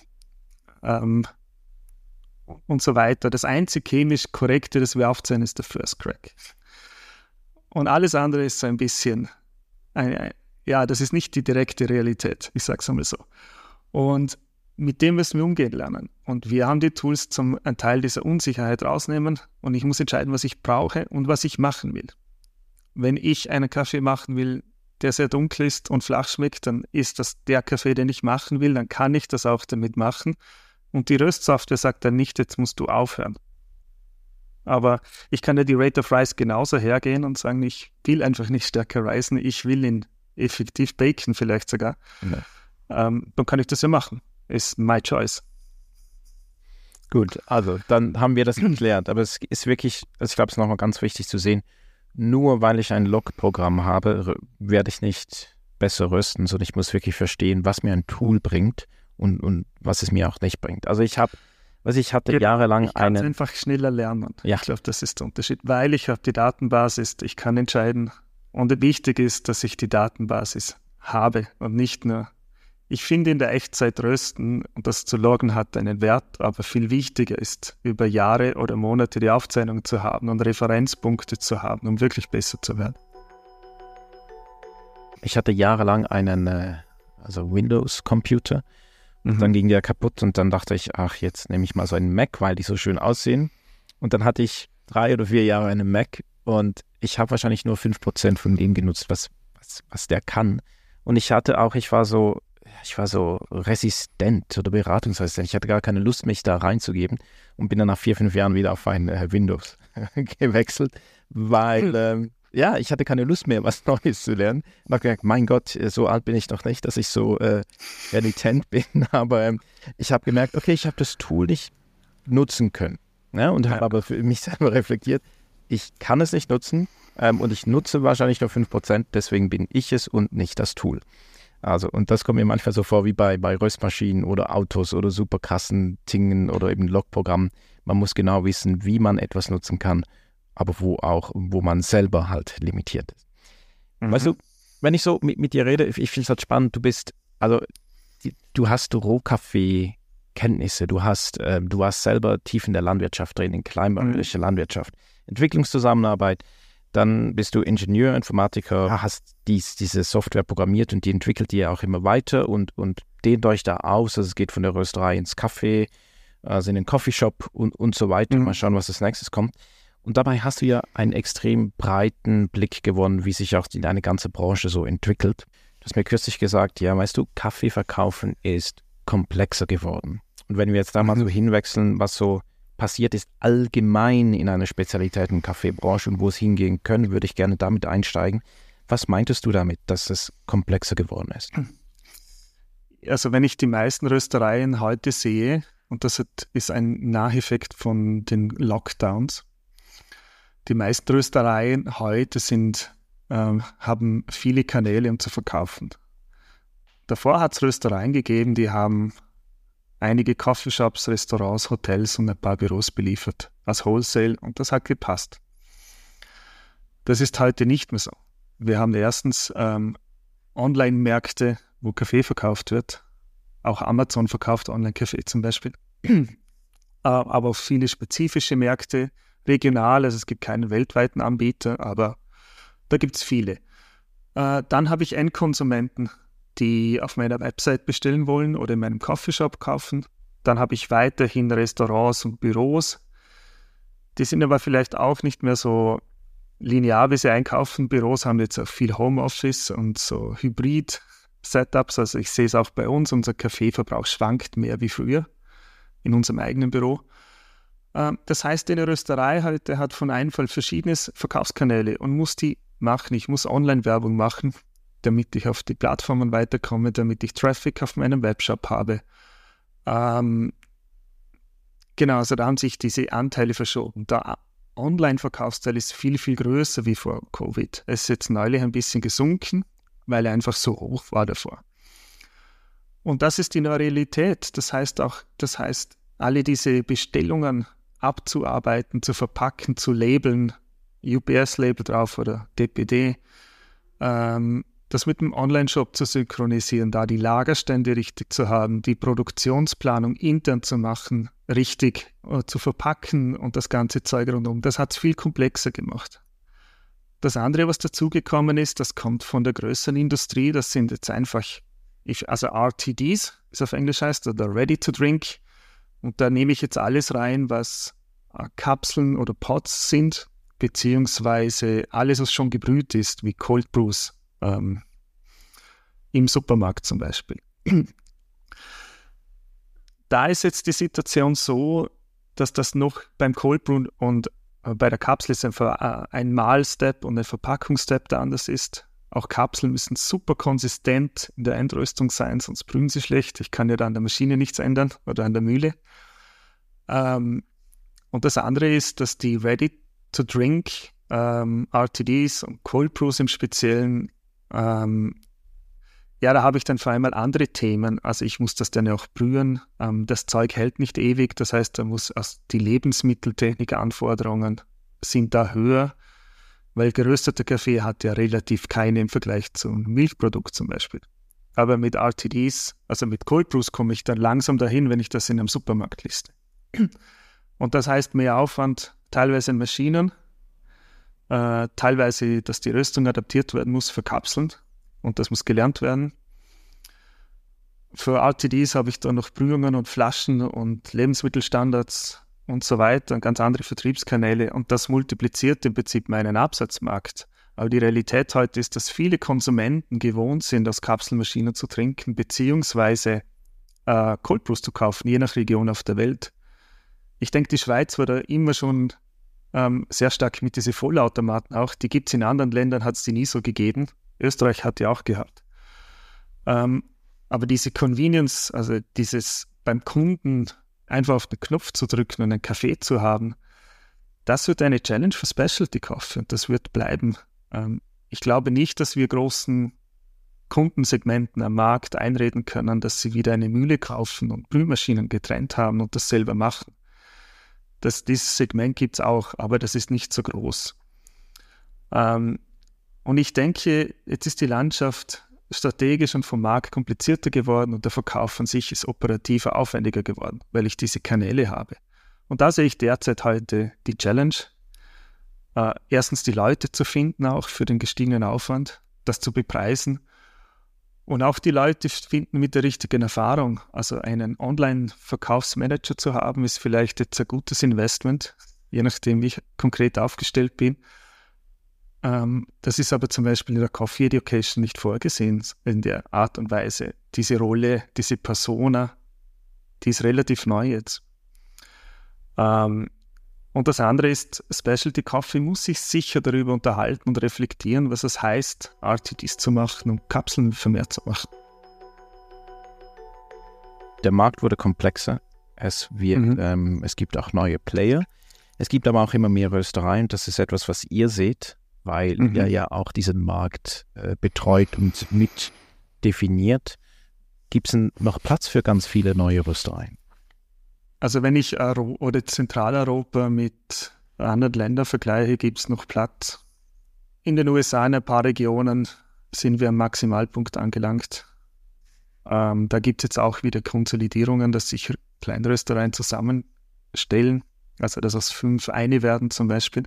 und so weiter. Das einzig chemisch Korrekte, das wir aufzeichnen, ist der First Crack. Und alles andere ist so ein bisschen, das ist nicht die direkte Realität, ich sage es einmal so. Und mit dem müssen wir umgehen lernen. Und wir haben die Tools zum einen Teil dieser Unsicherheit rausnehmen und ich muss entscheiden, was ich brauche und was ich machen will. Wenn ich einen Kaffee machen will, der sehr dunkel ist und flach schmeckt, dann ist das der Kaffee, den ich machen will, dann kann ich das auch damit machen. Und die Röstsoftware sagt dann nicht, jetzt musst du aufhören. Aber ich kann ja die Rate of Rise genauso hergehen und sagen, ich will einfach nicht stärker risen, ich will ihn effektiv baken vielleicht sogar. Ja. Dann kann ich das ja machen. Ist my choice. Gut, also dann haben wir das geklärt. Aber es ist wirklich, also ich glaube, es ist nochmal ganz wichtig zu sehen, nur weil ich ein Log-Programm habe, werde ich nicht besser rösten, sondern ich muss wirklich verstehen, was mir ein Tool bringt und was es mir auch nicht bringt. Also ich hatte jahrelang ich kann einfach schneller lernen. Ja. Ich glaube, das ist der Unterschied, weil ich habe die Datenbasis, ich kann entscheiden. Und wichtig ist, dass ich die Datenbasis habe und nicht nur. Ich finde in der Echtzeit rösten und das zu loggen hat einen Wert, aber viel wichtiger ist, über Jahre oder Monate die Aufzeichnung zu haben und Referenzpunkte zu haben, um wirklich besser zu werden. Ich hatte jahrelang einen Windows-Computer und dann ging der kaputt und dann dachte ich, jetzt nehme ich mal so einen Mac, weil die so schön aussehen. Und dann hatte ich 3 oder 4 Jahre einen Mac und ich habe wahrscheinlich nur 5% von dem genutzt, was der kann. Und ich war so resistent oder beratungsresistent. Ich hatte gar keine Lust, mich da reinzugeben und bin dann nach 4, 5 Jahren wieder auf ein Windows gewechselt, weil ich hatte keine Lust mehr, was Neues zu lernen. Und habe gedacht, mein Gott, so alt bin ich noch nicht, dass ich so renitent bin. Aber ich habe gemerkt, okay, ich habe das Tool nicht nutzen können. Ja, und habe aber für mich selber reflektiert, ich kann es nicht nutzen und ich nutze wahrscheinlich nur 5%, deswegen bin ich es und nicht das Tool. Also, und das kommt mir manchmal so vor wie bei Röstmaschinen oder Autos oder super krassen Dingen oder eben Logprogrammen. Man muss genau wissen, wie man etwas nutzen kann, aber wo man selber halt limitiert ist. Mhm. Weißt du, wenn ich so mit dir rede, ich finde es halt spannend, du hast Rohkaffee-Kenntnisse, du warst selber tief in der Landwirtschaft drin, in kleinbäuerlicher Landwirtschaft, Entwicklungszusammenarbeit. Dann bist du Ingenieur, Informatiker, hast diese Software programmiert und die entwickelt ihr auch immer weiter und dehnt euch da aus. Also es geht von der Rösterei ins Kaffee, also in den Coffeeshop und so weiter. Mal schauen, was als nächstes kommt. Und dabei hast du ja einen extrem breiten Blick gewonnen, wie sich auch deine ganze Branche so entwickelt. Du hast mir kürzlich gesagt, ja, weißt du, Kaffee verkaufen ist komplexer geworden. Und wenn wir jetzt da mal so hinwechseln, was so passiert ist allgemein in einer Spezialität- und Kaffeebranche und wo es hingehen können, würde ich gerne damit einsteigen. Was meintest du damit, dass es komplexer geworden ist? Also wenn ich die meisten Röstereien heute sehe, und das ist ein Nacheffekt von den Lockdowns, die meisten Röstereien heute haben viele Kanäle, um zu verkaufen. Davor hat es Röstereien gegeben, die haben einige Coffeeshops, Restaurants, Hotels und ein paar Büros beliefert als Wholesale und das hat gepasst. Das ist heute nicht mehr so. Wir haben erstens Online-Märkte, wo Kaffee verkauft wird, Auch Amazon verkauft Online-Kaffee zum Beispiel. Aber auch viele spezifische Märkte, regional, also es gibt keinen weltweiten Anbieter, aber da gibt es viele. Dann habe ich Endkonsumenten, die auf meiner Website bestellen wollen oder in meinem Coffeeshop kaufen. Dann habe ich weiterhin Restaurants und Büros. Die sind aber vielleicht auch nicht mehr so linear, wie sie einkaufen. Büros haben jetzt auch viel Homeoffice und so Hybrid-Setups. Also ich sehe es auch bei uns, unser Kaffeeverbrauch schwankt mehr wie früher in unserem eigenen Büro. Das heißt, eine Rösterei heute hat von Einfall verschiedene Verkaufskanäle und muss die machen. Ich muss Online-Werbung machen, damit ich auf die Plattformen weiterkomme, damit ich Traffic auf meinem Webshop habe. Genau, also da haben sich diese Anteile verschoben. Der Online-Verkaufsteil ist viel, viel größer wie vor Covid. Es ist jetzt neulich ein bisschen gesunken, weil er einfach so hoch war davor. Und das ist die neue Realität. Das heißt, alle diese Bestellungen abzuarbeiten, zu verpacken, zu labeln, UPS-Label drauf oder DPD, das mit dem Online-Shop zu synchronisieren, da die Lagerstände richtig zu haben, die Produktionsplanung intern zu machen, richtig zu verpacken und das ganze Zeug rundum, das hat es viel komplexer gemacht. Das andere, was dazugekommen ist, das kommt von der größeren Industrie, das sind jetzt einfach, also RTDs, wie es auf Englisch heißt, oder Ready to Drink. Und da nehme ich jetzt alles rein, was Kapseln oder Pods sind, beziehungsweise alles, was schon gebrüht ist, wie Cold Brews im Supermarkt zum Beispiel. Da ist jetzt die Situation so, dass das noch beim Cold Brew und bei der Kapsel ist einfach ein Mahlstep und ein Verpackungsstep, der anders ist. Auch Kapseln müssen super konsistent in der Endröstung sein, sonst brühen sie schlecht. Ich kann ja da an der Maschine nichts ändern oder an der Mühle. Und das andere ist, dass die Ready-to-Drink RTDs und Cold Brews im Speziellen, da habe ich dann vor allem andere Themen. Also ich muss das dann ja auch brühen. Das Zeug hält nicht ewig. Das heißt, die Lebensmitteltechnik-Anforderungen sind da höher, weil gerösteter Kaffee hat ja relativ keine im Vergleich zum Milchprodukt zum Beispiel. Aber mit RTDs, also mit Cold Brews, komme ich dann langsam dahin, wenn ich das in einem Supermarkt liste. Und das heißt mehr Aufwand, teilweise in Maschinen, teilweise, dass die Röstung adaptiert werden muss für Kapseln und das muss gelernt werden. Für RTDs habe ich dann noch Brühungen und Flaschen und Lebensmittelstandards und so weiter, ganz andere Vertriebskanäle und das multipliziert im Prinzip meinen Absatzmarkt. Aber die Realität heute ist, dass viele Konsumenten gewohnt sind, aus Kapselmaschinen zu trinken, beziehungsweise Cold Brews zu kaufen, je nach Region auf der Welt. Ich denke, die Schweiz war da immer schon sehr stark mit diesen Vollautomaten auch. Die gibt es in anderen Ländern, hat es die nie so gegeben. Österreich hat die auch gehabt. Aber diese Convenience, also dieses beim Kunden einfach auf den Knopf zu drücken und einen Kaffee zu haben, das wird eine Challenge für Specialty Coffee und das wird bleiben. Ich glaube nicht, dass wir großen Kundensegmenten am Markt einreden können, dass sie wieder eine Mühle kaufen und Brühmaschinen getrennt haben und das selber machen. Dieses Segment gibt es auch, aber das ist nicht so groß. Und ich denke, jetzt ist die Landschaft strategisch und vom Markt komplizierter geworden und der Verkauf an sich ist operativer, aufwendiger geworden, weil ich diese Kanäle habe. Und da sehe ich derzeit heute die Challenge. Erstens die Leute zu finden, auch für den gestiegenen Aufwand, das zu bepreisen und auch die Leute finden mit der richtigen Erfahrung. Also einen Online-Verkaufsmanager zu haben, ist vielleicht jetzt ein gutes Investment, je nachdem, wie ich konkret aufgestellt bin. Das ist aber zum Beispiel in der Coffee Education nicht vorgesehen, in der Art und Weise. Diese Rolle, diese Persona, die ist relativ neu jetzt. Und das andere ist, Specialty Coffee muss sich sicher darüber unterhalten und reflektieren, was es heißt, RTDs zu machen und Kapseln vermehrt zu machen. Der Markt wurde komplexer. Es gibt auch neue Player. Es gibt aber auch immer mehr Röstereien. Das ist etwas, was ihr seht, weil ihr ja auch diesen Markt betreut und mit definiert. Gibt es noch Platz für ganz viele neue Röstereien? Also wenn ich Zentraleuropa mit anderen Ländern vergleiche, gibt es noch Platz. In den USA in ein paar Regionen sind wir am Maximalpunkt angelangt. Da gibt es jetzt auch wieder Konsolidierungen, dass sich Kleinröstereien zusammenstellen, also dass aus 5 eine werden zum Beispiel,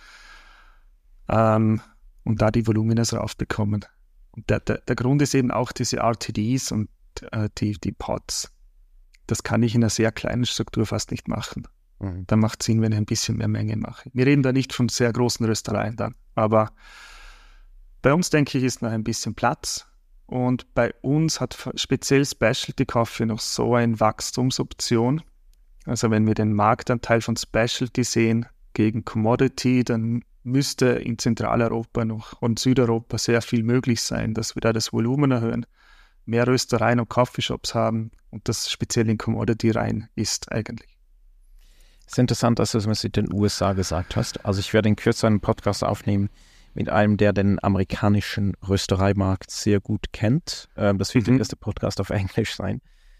und da die Volumina raufbekommen. Und der Grund ist eben auch diese RTDs und die Pods. Das kann ich in einer sehr kleinen Struktur fast nicht machen. Da macht es Sinn, wenn ich ein bisschen mehr Menge mache. Wir reden da nicht von sehr großen Röstereien dann, aber bei uns, denke ich, ist noch ein bisschen Platz. Und bei uns hat speziell Specialty Coffee noch so eine Wachstumsoption. Also wenn wir den Marktanteil von Specialty sehen gegen Commodity, dann müsste in Zentraleuropa noch und Südeuropa sehr viel möglich sein, dass wir da das Volumen erhöhen, mehr Röstereien und Coffeeshops haben und das speziell in Commodity rein ist eigentlich. Es ist interessant, dass du es mit den USA gesagt hast. Also ich werde in Kürze einen Podcast aufnehmen mit einem, der den amerikanischen Röstereimarkt sehr gut kennt. Das wird der erste Podcast auf Englisch sein.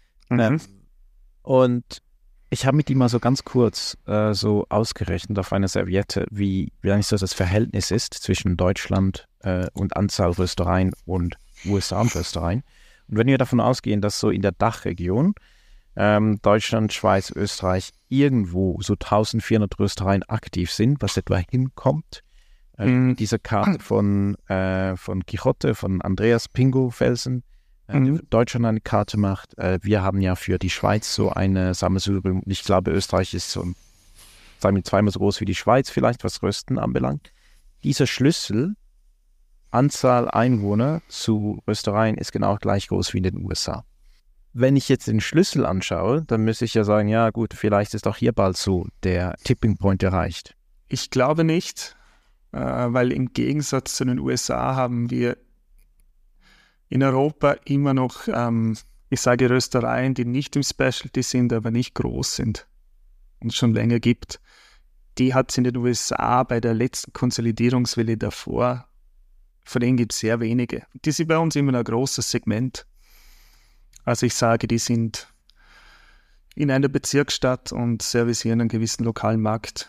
Und ich habe mit ihm mal so ganz kurz so ausgerechnet auf einer Serviette, wie eigentlich so das Verhältnis ist zwischen Deutschland und Anzahl Röstereien und USA-Röstereien. Und wenn wir davon ausgehen, dass so in der Dachregion Deutschland, Schweiz, Österreich irgendwo so 1400 Röstereien aktiv sind, was etwa hinkommt, diese Karte von Quixote, von Andreas Pingo Felsen, der für Deutschland eine Karte macht. Wir haben ja für die Schweiz so eine Sammelsurium. Ich glaube, Österreich ist so, sagen wir, zweimal so groß wie die Schweiz vielleicht, was Rösten anbelangt. Dieser Schlüssel, Anzahl Einwohner zu Röstereien, ist genau gleich groß wie in den USA. Wenn ich jetzt den Schlüssel anschaue, dann müsste ich ja sagen, ja gut, vielleicht ist auch hier bald so der Tipping Point erreicht. Ich glaube nicht. Weil im Gegensatz zu den USA haben wir in Europa immer noch, ich sage Röstereien, die nicht im Specialty sind, aber nicht groß sind und es schon länger gibt. Die hat es in den USA bei der letzten Konsolidierungswelle davor, von denen gibt es sehr wenige. Die sind bei uns immer ein großes Segment. Also ich sage, die sind in einer Bezirksstadt und servicieren einen gewissen lokalen Markt.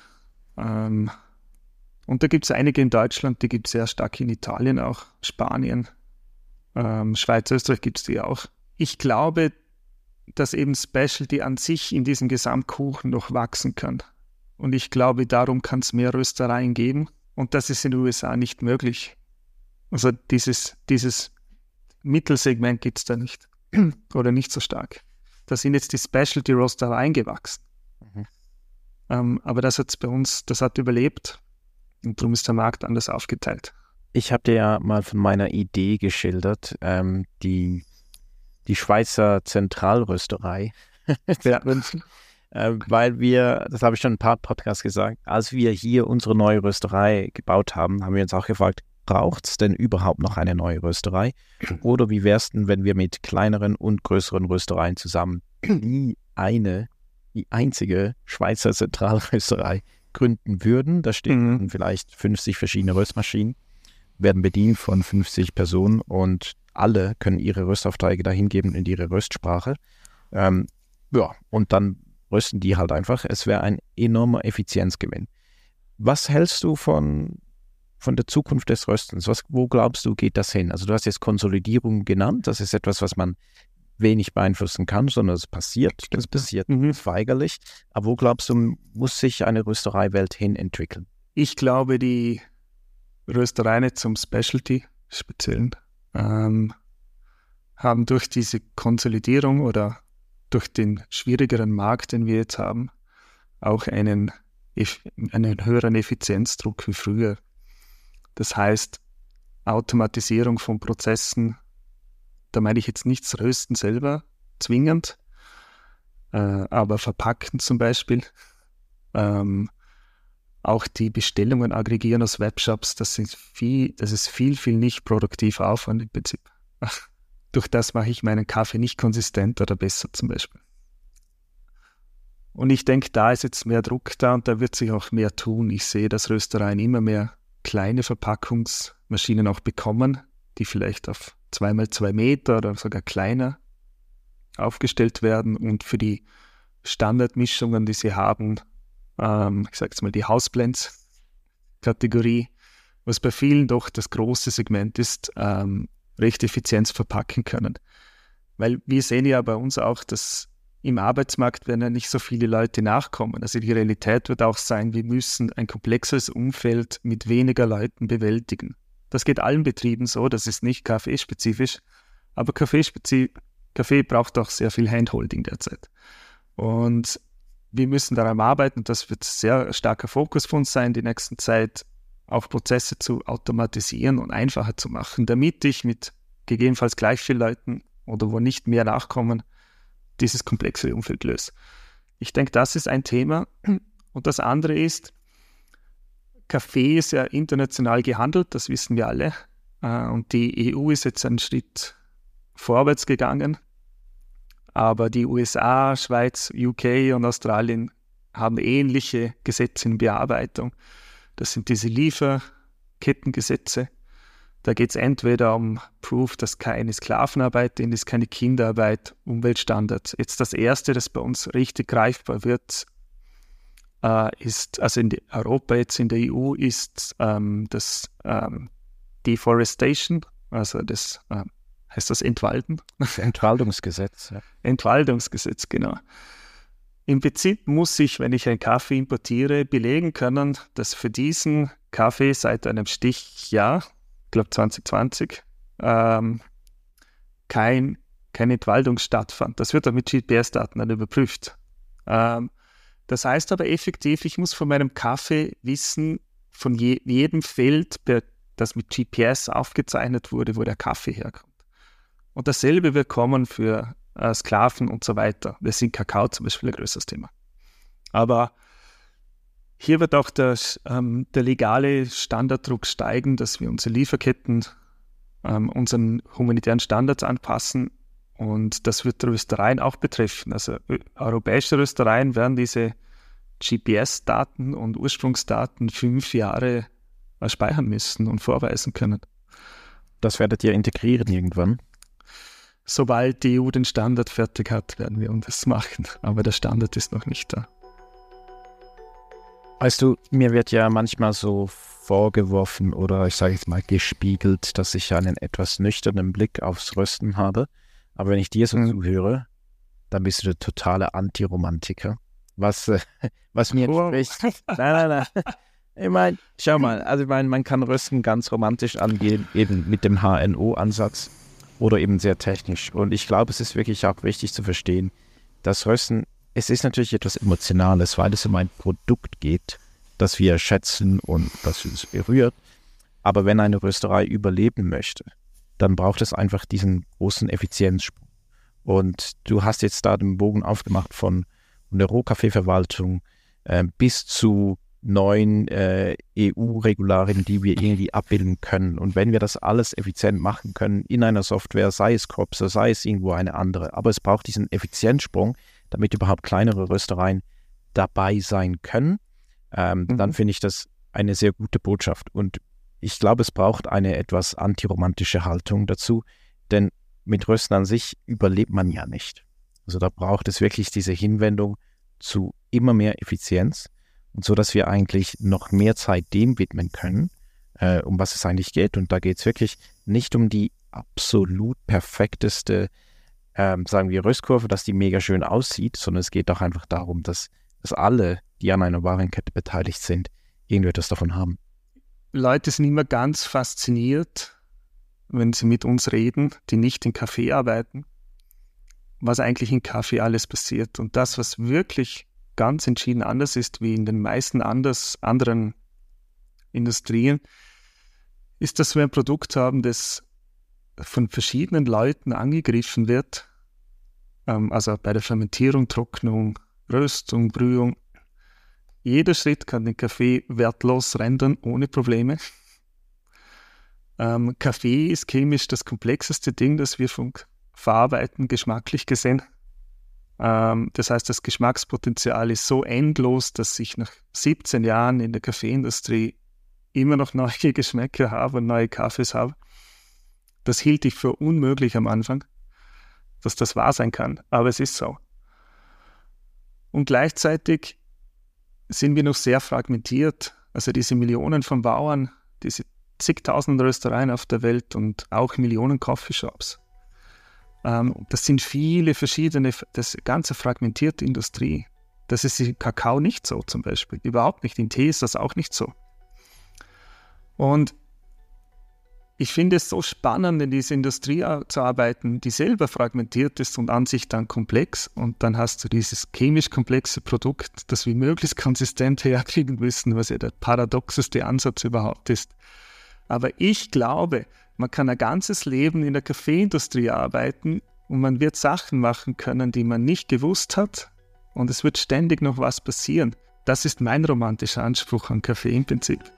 Und da gibt es einige in Deutschland, die gibt es sehr stark in Italien auch, Spanien, Schweiz, Österreich gibt es die auch. Ich glaube, dass eben Specialty an sich in diesem Gesamtkuchen noch wachsen kann. Und ich glaube, darum kann es mehr Röstereien geben. Und das ist in den USA nicht möglich. Also dieses Mittelsegment gibt es da nicht. Oder nicht so stark. Da sind jetzt die Specialty-Röstereien gewachsen. Aber das hat bei uns, das hat überlebt. Und darum ist der Markt anders aufgeteilt. Ich habe dir ja mal von meiner Idee geschildert, die Schweizer Zentralrösterei. Ja. Weil wir, das habe ich schon in ein paar Podcasts gesagt, als wir hier unsere neue Rösterei gebaut haben, haben wir uns auch gefragt, braucht es denn überhaupt noch eine neue Rösterei? Oder wie wäre es denn, wenn wir mit kleineren und größeren Röstereien zusammen die einzige Schweizer Zentralrösterei gründen würden? Da stehen vielleicht 50 verschiedene Röstmaschinen, werden bedient von 50 Personen und alle können ihre Röstaufträge dahin geben in ihre Röstsprache. Und dann rösten die halt einfach. Es wäre ein enormer Effizienzgewinn. Was hältst du von der Zukunft des Röstens? Wo glaubst du, geht das hin? Also du hast jetzt Konsolidierung genannt. Das ist etwas, was man wenig beeinflussen kann, sondern es passiert. Das passiert weigerlich. Aber wo glaubst du, muss sich eine Röstereiwelt hin entwickeln? Ich glaube, die Röstereien zum Specialty speziellen haben durch diese Konsolidierung oder durch den schwierigeren Markt, den wir jetzt haben, auch einen höheren Effizienzdruck wie früher. Das heißt, Automatisierung von Prozessen, da meine ich jetzt nicht das Rösten selber zwingend, aber Verpacken zum Beispiel, auch die Bestellungen aggregieren aus Webshops, das ist viel nicht produktiver Aufwand im Prinzip. Durch das mache ich meinen Kaffee nicht konsistent oder besser zum Beispiel. Und ich denke, da ist jetzt mehr Druck da und da wird sich auch mehr tun. Ich sehe, dass Röstereien immer mehr kleine Verpackungsmaschinen auch bekommen, die vielleicht auf 2x2 Meter oder sogar kleiner aufgestellt werden und für die Standardmischungen, die sie haben, ich sage jetzt mal die Houseblends-Kategorie, was bei vielen doch das große Segment ist, recht effizient verpacken können. Weil wir sehen ja bei uns auch, dass im Arbeitsmarkt werden ja nicht so viele Leute nachkommen. Also die Realität wird auch sein, wir müssen ein komplexeres Umfeld mit weniger Leuten bewältigen. Das geht allen Betrieben so, das ist nicht kaffeespezifisch, aber Kaffee braucht auch sehr viel Handholding derzeit. Und wir müssen daran arbeiten, das wird sehr starker Fokus von uns sein, die nächsten Zeit auch Prozesse zu automatisieren und einfacher zu machen, damit ich mit gegebenenfalls gleich vielen Leuten oder wo nicht mehr nachkommen, dieses komplexe Umfeld löse. Ich denke, das ist ein Thema. Und das andere ist, Kaffee ist ja international gehandelt, das wissen wir alle. Und die EU ist jetzt einen Schritt vorwärts gegangen. Aber die USA, Schweiz, UK und Australien haben ähnliche Gesetze in Bearbeitung. Das sind diese Lieferkettengesetze. Da geht es entweder um Proof, dass keine Sklavenarbeit ist, keine Kinderarbeit, Umweltstandards. Jetzt das Erste, das bei uns richtig greifbar wird, ist, also in Europa, jetzt in der EU, ist das Deforestation, also das heißt das Entwalden? Das Entwaldungsgesetz. Ja. Entwaldungsgesetz, genau. Im Prinzip muss ich, wenn ich einen Kaffee importiere, belegen können, dass für diesen Kaffee seit einem Stichjahr, ich glaube 2020, keine Entwaldung stattfand. Das wird dann mit GPS-Daten dann überprüft. Das heißt aber effektiv, ich muss von meinem Kaffee wissen, von jedem Feld, das mit GPS aufgezeichnet wurde, wo der Kaffee herkommt. Und dasselbe wird kommen für Sklaven und so weiter. Das sind Kakao zum Beispiel ein größeres Thema. Aber hier wird auch der legale Standarddruck steigen, dass wir unsere Lieferketten unseren humanitären Standards anpassen. Und das wird Röstereien auch betreffen. Also europäische Röstereien werden diese GPS-Daten und Ursprungsdaten 5 Jahre speichern müssen und vorweisen können. Das werdet ihr integrieren irgendwann? Sobald die EU den Standard fertig hat, werden wir das machen. Aber der Standard ist noch nicht da. Weißt du, mir wird ja manchmal so vorgeworfen oder ich sage jetzt mal gespiegelt, dass ich einen etwas nüchternen Blick aufs Rösten habe. Aber wenn ich dir so zuhöre, dann bist du der totale Antiromantiker. Was mir entspricht. Nein. Ich meine, schau mal, man kann Rösten ganz romantisch angehen, eben mit dem HNO-Ansatz oder eben sehr technisch. Und ich glaube, es ist wirklich auch wichtig zu verstehen, dass Rösten, es ist natürlich etwas Emotionales, weil es um ein Produkt geht, das wir schätzen und das uns berührt. Aber wenn eine Rösterei überleben möchte, dann braucht es einfach diesen großen Effizienzsprung. Und du hast jetzt da den Bogen aufgemacht von der Rohkaffeeverwaltung bis zu neuen EU-Regularien, die wir irgendwie abbilden können. Und wenn wir das alles effizient machen können in einer Software, sei es Cropsa, sei es irgendwo eine andere, aber es braucht diesen Effizienzsprung, damit überhaupt kleinere Röstereien dabei sein können, dann finde ich das eine sehr gute Botschaft. Und ich glaube, es braucht eine etwas antiromantische Haltung dazu, denn mit Rösten an sich überlebt man ja nicht. Also da braucht es wirklich diese Hinwendung zu immer mehr Effizienz und so, dass wir eigentlich noch mehr Zeit dem widmen können, um was es eigentlich geht. Und da geht es wirklich nicht um die absolut perfekteste, sagen wir, Röstkurve, dass die mega schön aussieht, sondern es geht auch einfach darum, dass alle, die an einer Warenkette beteiligt sind, irgendetwas davon haben. Leute sind immer ganz fasziniert, wenn sie mit uns reden, die nicht in Kaffee arbeiten, was eigentlich in Kaffee alles passiert. Und das, was wirklich ganz entschieden anders ist, wie in den meisten anderen Industrien, ist, dass wir ein Produkt haben, das von verschiedenen Leuten angegriffen wird. Also bei der Fermentierung, Trocknung, Röstung, Brühung. Jeder Schritt kann den Kaffee wertlos rendern, ohne Probleme. Kaffee ist chemisch das komplexeste Ding, das wir verarbeiten, geschmacklich gesehen. Das heißt, das Geschmackspotenzial ist so endlos, dass ich nach 17 Jahren in der Kaffeeindustrie immer noch neue Geschmäcker habe und neue Kaffees habe. Das hielt ich für unmöglich am Anfang, dass das wahr sein kann, aber es ist so. Und gleichzeitig sind wir noch sehr fragmentiert. Also diese Millionen von Bauern, diese zigtausend Röstereien auf der Welt und auch Millionen Coffeeshops. Das sind viele verschiedene, das ganze fragmentierte Industrie. Das ist im Kakao nicht so zum Beispiel, überhaupt nicht. In Tee ist das auch nicht so. Und ich finde es so spannend, in dieser Industrie zu arbeiten, die selber fragmentiert ist und an sich dann komplex. Und dann hast du dieses chemisch komplexe Produkt, das wir möglichst konsistent herkriegen müssen, was ja der paradoxeste Ansatz überhaupt ist. Aber ich glaube, man kann ein ganzes Leben in der Kaffeeindustrie arbeiten und man wird Sachen machen können, die man nicht gewusst hat. Und es wird ständig noch was passieren. Das ist mein romantischer Anspruch an Kaffee im Prinzip.